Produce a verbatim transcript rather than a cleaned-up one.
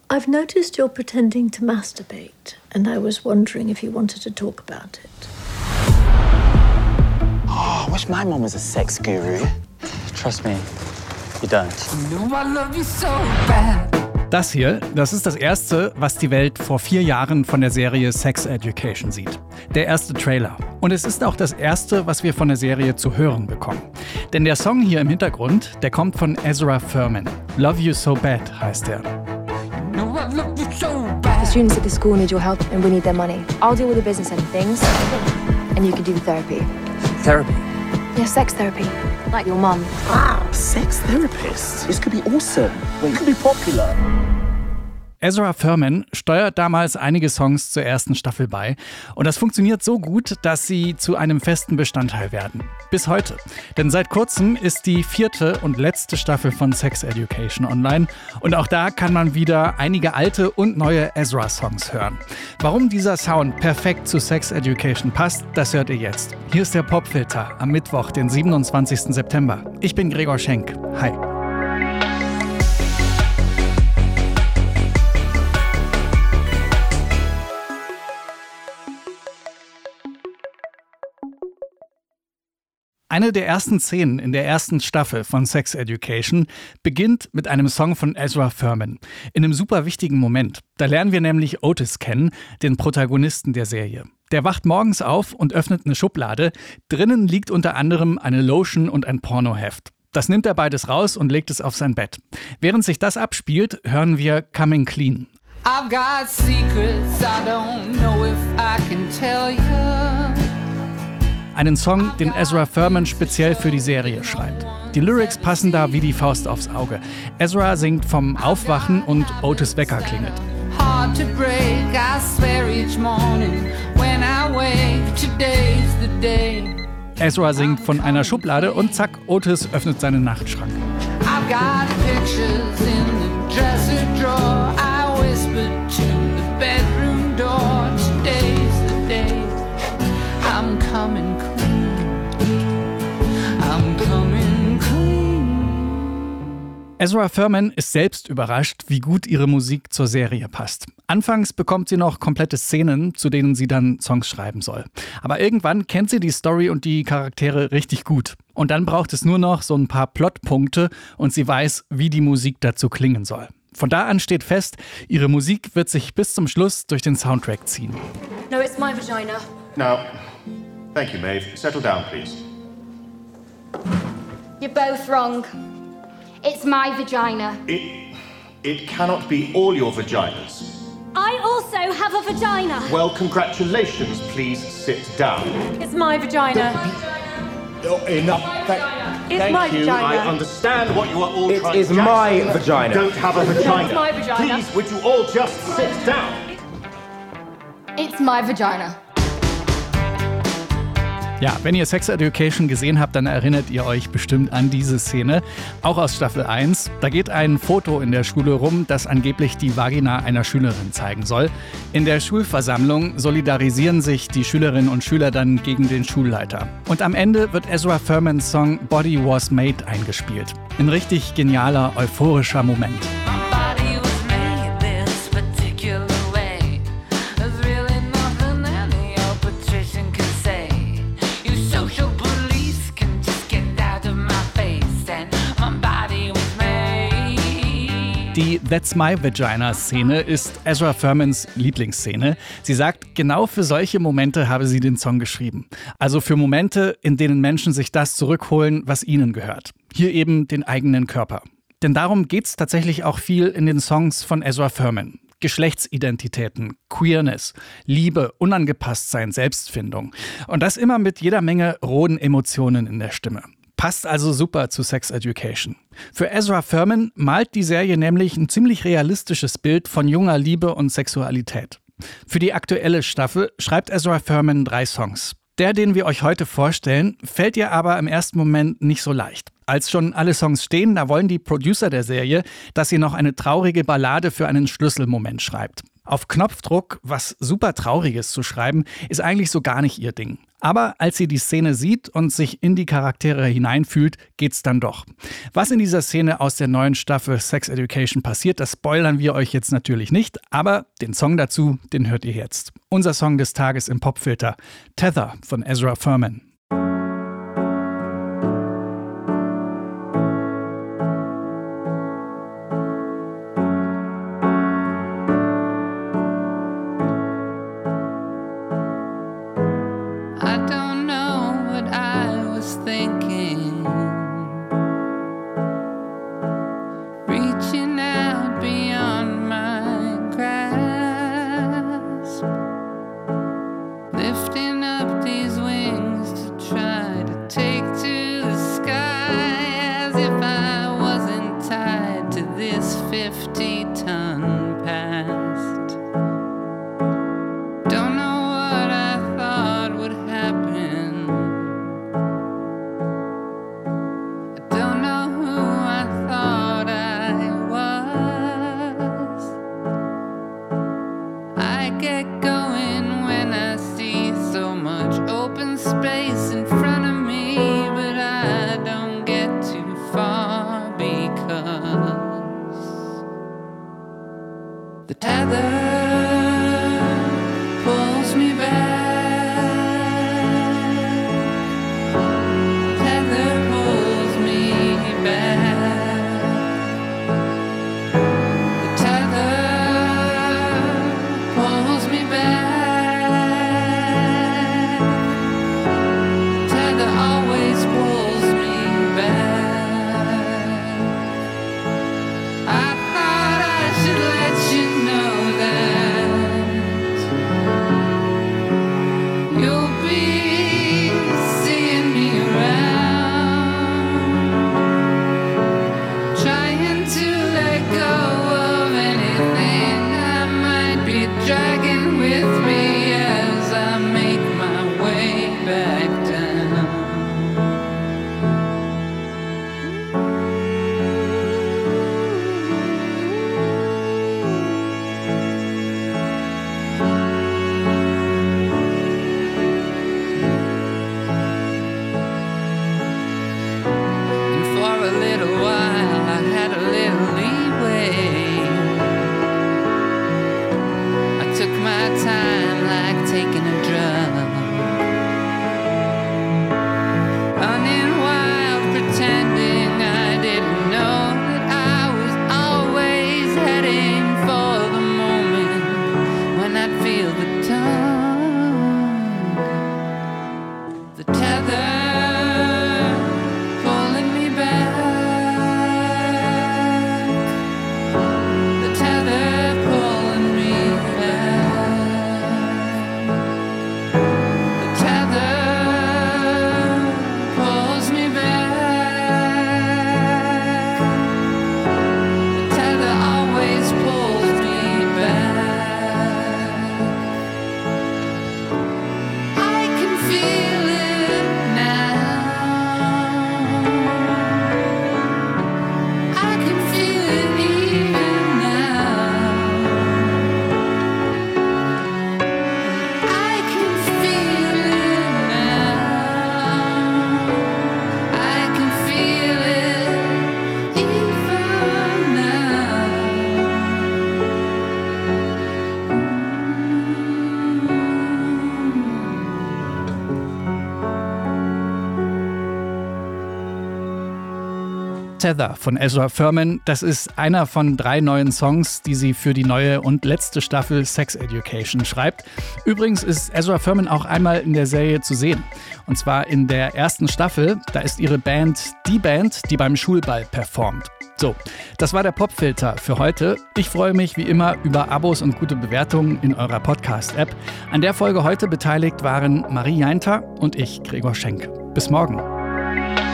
I've noticed you're pretending to masturbate, and I was wondering if you wanted to talk about it. Oh, I wish my mom was a sex guru. Trust me, you don't. You know I love you so bad. Das hier, das ist das Erste, was die Welt vor vier Jahren von der Serie Sex Education sieht. Der erste Trailer. Und es ist auch das Erste, was wir von der Serie zu hören bekommen. Denn der Song hier im Hintergrund, der kommt von Ezra Furman. Love You So Bad heißt er. The students at the school need your help and we need their money. I'll deal with the business end of things and you can do the therapy. Therapy? Yeah, sex therapy. Like your mum. Wow, sex therapist. This could be awesome. It could be popular. Ezra Furman steuert damals einige Songs zur ersten Staffel bei. Und das funktioniert so gut, dass sie zu einem festen Bestandteil werden. Bis heute. Denn seit kurzem ist die vierte und letzte Staffel von Sex Education online. Und auch da kann man wieder einige alte und neue Ezra-Songs hören. Warum dieser Sound perfekt zu Sex Education passt, das hört ihr jetzt. Hier ist der Popfilter am Mittwoch, den siebenundzwanzigsten September. Ich bin Gregor Schenk. Hi. Eine der ersten Szenen in der ersten Staffel von Sex Education beginnt mit einem Song von Ezra Furman. In einem super wichtigen Moment. Da lernen wir nämlich Otis kennen, den Protagonisten der Serie. Der wacht morgens auf und öffnet eine Schublade. Drinnen liegt unter anderem eine Lotion und ein Pornoheft. Das nimmt er beides raus und legt es auf sein Bett. Während sich das abspielt, hören wir Coming Clean. I've got secrets I don't know if I can tell you. Einen Song, den Ezra Furman speziell für die Serie schreibt. Die Lyrics passen da wie die Faust aufs Auge. Ezra singt vom Aufwachen und Otis Wecker klingelt. Ezra singt von einer Schublade und zack, Otis öffnet seinen Nachtschrank. I've got pictures in the dresser drawer. I whispered to the bedroom door. Today's the day. I'm coming clean. I'm coming clean. Ezra Furman ist selbst überrascht, wie gut ihre Musik zur Serie passt. Anfangs bekommt sie noch komplette Szenen, zu denen sie dann Songs schreiben soll. Aber irgendwann kennt sie die Story und die Charaktere richtig gut. Und dann braucht es nur noch so ein paar Plotpunkte und sie weiß, wie die Musik dazu klingen soll. Von da an steht fest, ihre Musik wird sich bis zum Schluss durch den Soundtrack ziehen. No, it's my vagina. Now, thank you, Maeve. Settle down, please. You're both wrong. It's my vagina. It, it cannot be all your vaginas. I also have a vagina. Well, congratulations. Please sit down. It's my vagina. Oh, enough. Thank, It's thank my you. vagina. I understand what you are all It trying is to my You vagina. don't have a vagina. It's my vagina. Please, would you all just sit down? It's my vagina. Ja, wenn ihr Sex Education gesehen habt, dann erinnert ihr euch bestimmt an diese Szene. Auch aus Staffel eins. Da geht ein Foto in der Schule rum, das angeblich die Vagina einer Schülerin zeigen soll. In der Schulversammlung solidarisieren sich die Schülerinnen und Schüler dann gegen den Schulleiter. Und am Ende wird Ezra Furmans Song Body Was Made eingespielt. Ein richtig genialer, euphorischer Moment. Die That's My Vagina-Szene ist Ezra Furmans Lieblingsszene. Sie sagt, genau für solche Momente habe sie den Song geschrieben. Also für Momente, in denen Menschen sich das zurückholen, was ihnen gehört. Hier eben den eigenen Körper. Denn darum geht's tatsächlich auch viel in den Songs von Ezra Furman. Geschlechtsidentitäten, Queerness, Liebe, Unangepasstsein, Selbstfindung. Und das immer mit jeder Menge rohen Emotionen in der Stimme. Passt also super zu Sex Education. Für Ezra Furman malt die Serie nämlich ein ziemlich realistisches Bild von junger Liebe und Sexualität. Für die aktuelle Staffel schreibt Ezra Furman drei Songs. Der, den wir euch heute vorstellen, fällt ihr aber im ersten Moment nicht so leicht. Als schon alle Songs stehen, da wollen die Producer der Serie, dass sie noch eine traurige Ballade für einen Schlüsselmoment schreibt. Auf Knopfdruck was super Trauriges zu schreiben, ist eigentlich so gar nicht ihr Ding. Aber als sie die Szene sieht und sich in die Charaktere hineinfühlt, geht's dann doch. Was in dieser Szene aus der neuen Staffel Sex Education passiert, das spoilern wir euch jetzt natürlich nicht, aber den Song dazu, den hört ihr jetzt. Unser Song des Tages im Popfilter, Tether von Ezra Furman. The tether pulls me back. Tether pulls me back. The tether pulls me back. Tether always pulls me back. I thought I should let you know that you'll be seeing me around, trying to let go of anything I might be dragging with me as I make my way back down. And for a little while I had a little leeway. I took my time like taking a drug, running wild, pretending I didn't know that I was always heading for the moment when I'd feel the tongue, the tether pulling me back, the tether pulling me back, the tether pulls me back, the tether always pulls me back. I can feel it now. I can feel it even now. I can feel it now. I can feel it even now. Tether von Ezra Furman, das ist einer von drei neuen Songs, die sie für die neue und letzte Staffel Sex Education schreibt. Übrigens ist Ezra Furman auch einmal in der Serie zu sehen. Und zwar in der ersten Staffel, da ist ihre Band die Band, die beim Schulball performt. So, das war der Popfilter für heute. Ich freue mich wie immer über Abos und gute Bewertungen in eurer Podcast-App. An der Folge heute beteiligt waren Marie Jainter und ich, Gregor Schenk. Bis morgen.